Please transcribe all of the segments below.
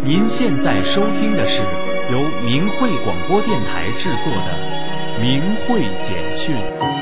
您现在收听的是由明慧广播电台制作的《明慧简讯》。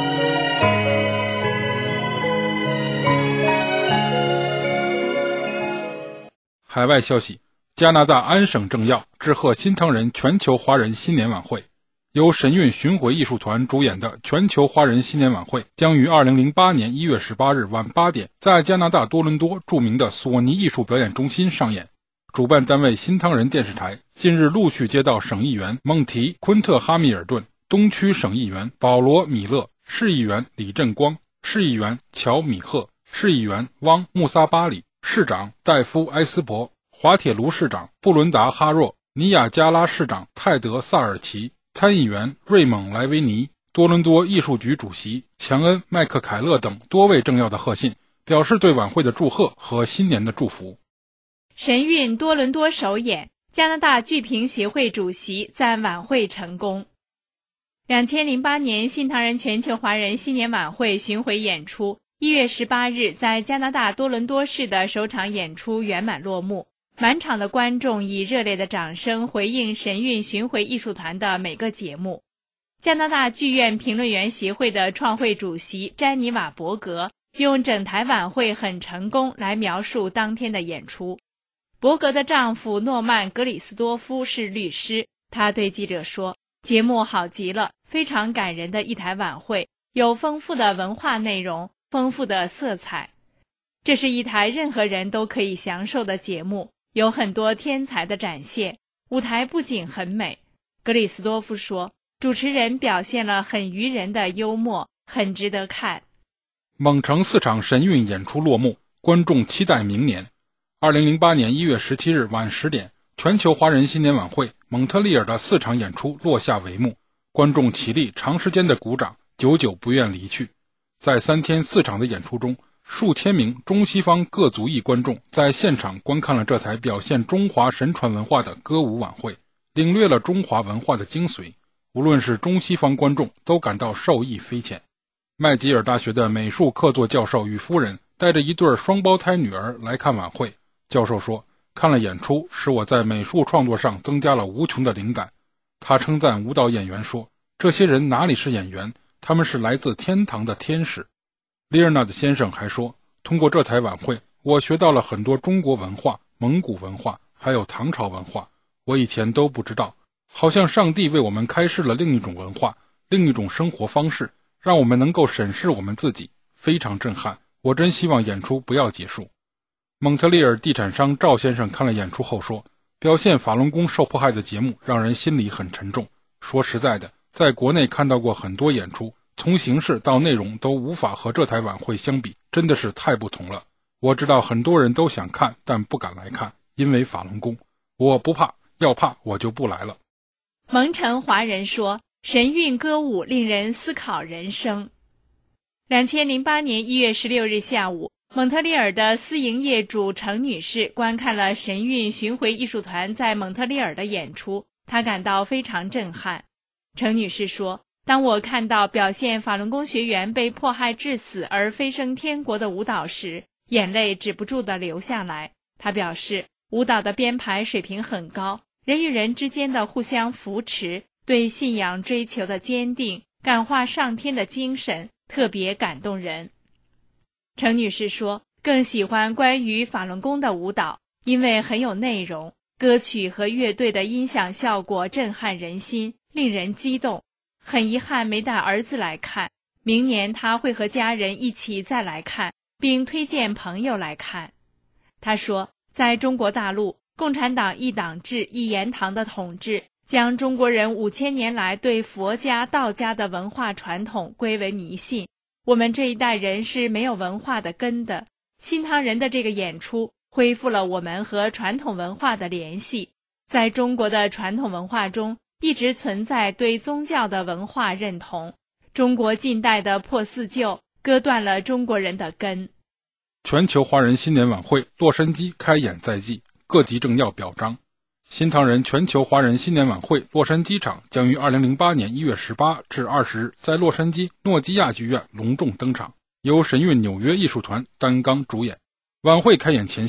海外消息：加拿大安省政要致贺新唐人全球华人新年晚会。由神韵巡回艺术团主演的全球华人新年晚会将于2008年1月18日晚8点在加拿大多伦多著名的索尼艺术表演中心上演。主办单位新唐人电视台近日陆续接到省议员孟提·昆特哈密尔顿、东区省议员保罗·米勒、市议员李振光、市议员乔·米赫、市议员汪·穆萨巴里、市长戴夫·埃斯伯、滑铁卢市长布伦达·哈若、尼亚加拉市长泰德·萨尔奇、参议员瑞蒙·莱维尼、多伦多艺术局主席强恩·麦克凯勒等多位政要的贺信，表示对晚会的祝贺和新年的祝福。 神韵多伦多首演，加拿大剧评协会主席赞晚会成功。2008年新唐人全球华人新年晚会巡回演出1月18日在加拿大多伦多市的首场演出圆满落幕，满场的观众以热烈的掌声回应神韵巡回艺术团的每个节目。加拿大剧院评论员协会的创会主席詹妮瓦伯格用整台晚会很成功来描述当天的演出。伯格的丈夫诺曼·格里斯多夫是律师，他对记者说，节目好极了，非常感人的一台晚会，有丰富的文化内容，丰富的色彩。这是一台任何人都可以享受的节目，有很多天才的展现，舞台布景很美。格里斯多夫说，主持人表现了很愚人的幽默，很值得看。 蒙城4场神韵演出落幕，观众期待明年。2008年1月17日晚10点，全球华人新年晚会蒙特利尔的4场演出落下帷幕，观众起立长时间的鼓掌，久久不愿离去。在3天4场的演出中，数千名中西方各族裔观众在现场观看了这台表现中华神传文化的歌舞晚会，领略了中华文化的精髓。无论是中西方观众都感到受益匪浅。麦吉尔大学的美术客座教授与夫人带着一对双胞胎女儿来看晚会。教授说，看了演出使我在美术创作上增加了无穷的灵感。他称赞舞蹈演员说，这些人哪里是演员，他们是来自天堂的天使。利尔纳德先生还说，通过这台晚会，我学到了很多中国文化、蒙古文化，还有唐朝文化，我以前都不知道，好像上帝为我们开示了另一种文化，另一种生活方式，让我们能够审视我们自己，非常震撼。我真希望演出不要结束。蒙特利尔地产商赵先生看了演出后说，表现法轮功受迫害的节目让人心里很沉重。说实在的，在国内看到过很多演出，从形式到内容都无法和这台晚会相比，真的是太不同了。我知道很多人都想看，但不敢来看，因为法轮功。我不怕，要怕我就不来了。 蒙城华人说，神韵歌舞令人思考人生。2008年1月16日下午，蒙特利尔的私营业主程女士观看了神韵巡回艺术团在蒙特利尔的演出，她感到非常震撼。程女士说，当我看到表现法轮功学员被迫害致死而飞升天国的舞蹈时，眼泪止不住地流下来。她表示，舞蹈的编排水平很高，人与人之间的互相扶持，对信仰追求的坚定，感化上天的精神，特别感动人。程女士说，更喜欢关于法轮功的舞蹈，因为很有内容，歌曲和乐队的音响效果震撼人心，令人激动。很遗憾没带儿子来看，明年他会和家人一起再来看，并推荐朋友来看。她说，在中国大陆，共产党一党制一言堂的统治，将中国人5000年来对佛家、道家的文化传统归为迷信。我们这一代人是没有文化的根的，新唐人的这个演出恢复了我们和传统文化的联系。在中国的传统文化中，一直存在对宗教的文化认同。中国近代的破四旧割断了中国人的根。 全球华人新年晚会洛杉矶开演在即，各级政要表彰。新唐人全球华人新年晚会洛杉矶场将于2008年1月18至20日在洛杉矶诺基亚剧院隆重登场，由神韵纽约艺术团担纲主演。晚会开演前夕，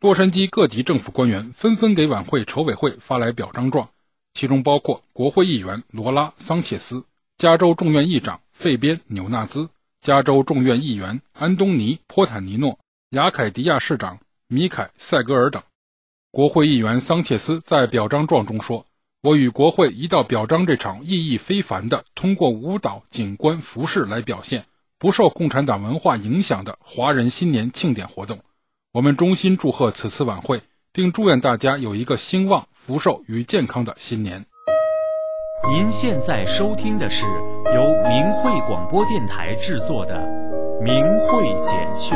洛杉矶各级政府官员纷纷给晚会筹委会发来表彰状，其中包括国会议员罗拉·桑切斯、加州众院议长费边·纽纳兹、加州众院议员安东尼·波坦尼诺、雅凯迪亚市长米凯·塞格尔等。国会议员桑切斯在表彰状中说，我与国会一道表彰这场意义非凡的通过舞蹈、景观、服饰来表现不受共产党文化影响的华人新年庆典活动。我们衷心祝贺此次晚会，并祝愿大家有一个兴旺、福寿与健康的新年。 您现在收听的是由明慧广播电台制作的《明慧简讯》。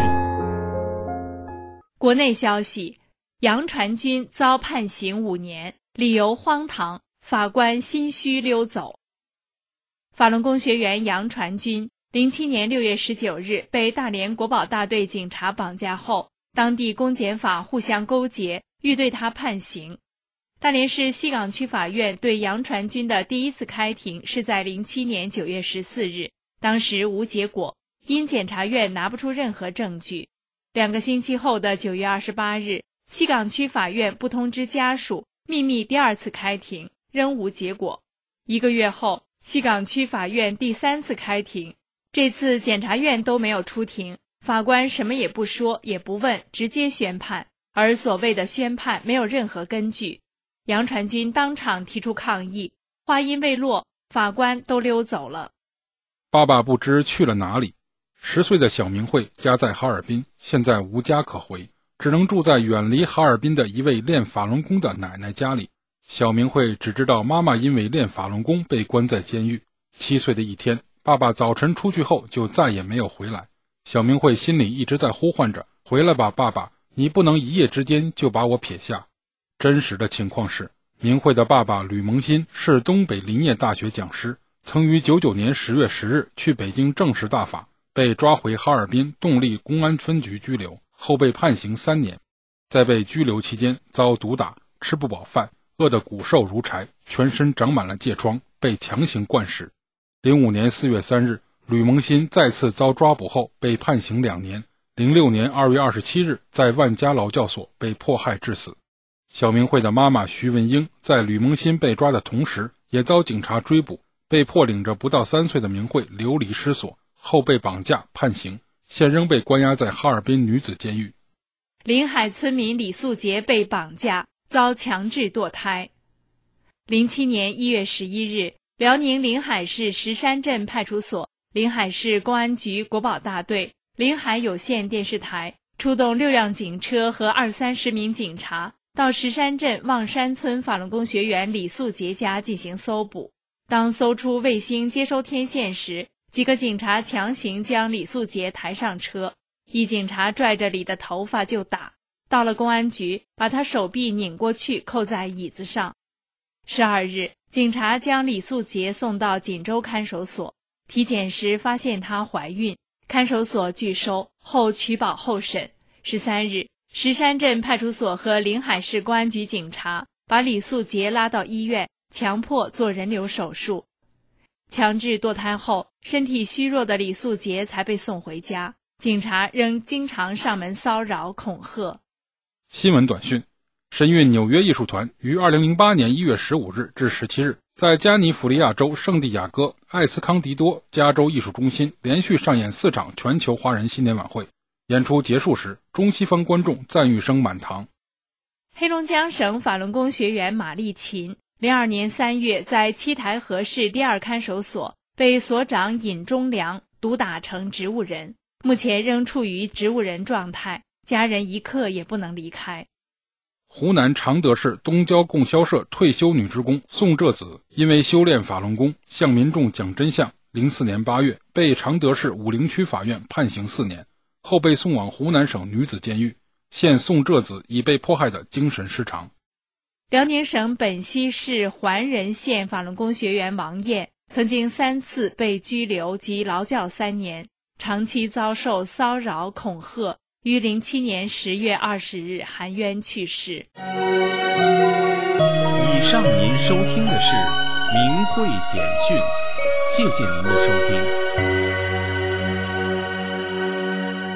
国内消息，杨传军遭判刑5年，理由荒唐，法官心虚溜走。法轮功学员杨传军07年6月19日被大连国保大队警察绑架后，当地公检法互相勾结，欲对他判刑。大连市西岗区法院对杨传军的第一次开庭是在07年9月14日，当时无结果，因检察院拿不出任何证据。2个星期后的9月28日，西岗区法院不通知家属，秘密第2次开庭，仍无结果。1个月后，西岗区法院第3次开庭，这次检察院都没有出庭，法官什么也不说也不问，直接宣判，而所谓的宣判没有任何根据。杨传军当场提出抗议，话音未落，法官都溜走了。 爸爸不知去了哪里。10岁的小明慧家在哈尔滨，现在无家可回，只能住在远离哈尔滨的一位练法轮功的奶奶家里。小明慧只知道妈妈因为练法轮功被关在监狱。7岁的一天，爸爸早晨出去后就再也没有回来。小明慧心里一直在呼唤着，回来吧爸爸，你不能一夜之间就把我撇下。真实的情况是，明慧的爸爸吕蒙新是东北林业大学讲师，曾于99年10月10日去北京正式大法，被抓回哈尔滨动力公安分局拘留，后被判刑3年。在被拘留期间遭毒打，吃不饱饭，饿得骨瘦如柴，全身长满了疥疮，被强行灌食。05年4月3日，吕蒙新再次遭抓捕后被判刑2年。06年2月27日，在万家劳教所被迫害致死。小明慧的妈妈徐文英在吕蒙新被抓的同时，也遭警察追捕，被迫领着不到3岁的明慧流离失所，后被绑架判刑，现仍被关押在哈尔滨女子监狱。 临海村民李素杰被绑架，遭强制堕胎。07年1月11日，辽宁临海市石山镇派出所、临海市公安局国保大队、临海有线电视台出动6辆警车和20-30名警察到石山镇望山村法轮功学员李素杰家进行搜捕。当搜出卫星接收天线时，几个警察强行将李素杰抬上车，一警察拽着李的头发就打，到了公安局，把他手臂拧过去扣在椅子上。12日，警察将李素杰送到锦州看守所，体检时发现她怀孕，看守所拒收，后取保候审。13日，石山镇派出所和临海市公安局警察把李素杰拉到医院，强迫做人流手术。强制堕胎后，身体虚弱的李素杰才被送回家，警察仍经常上门骚扰恐吓。 新闻短讯：神韵纽约艺术团于2008年1月15日至17日在加尼福利亚州圣地亚哥艾斯康迪多加州艺术中心连续上演4场全球华人新年晚会。演出结束时，中西方观众赞誉声满堂。 黑龙江省法轮功学员马丽琴02年3月在七台河市第2看守所被所长尹忠良毒打成植物人，目前仍处于植物人状态，家人一刻也不能离开。 湖南常德市东郊供销社退休女职工宋浙子因为修炼法轮功向民众讲真相，04年8月被常德市武陵区法院判刑4年，后被送往湖南省女子监狱。现宋浙子已被迫害的精神失常。 辽宁省本溪市环仁县法轮功学员王艳曾经3次被拘留及劳教3年，长期遭受骚扰恐吓，于07年10月20日含冤去世。 以上您收听的是明慧简讯，谢谢您的收听。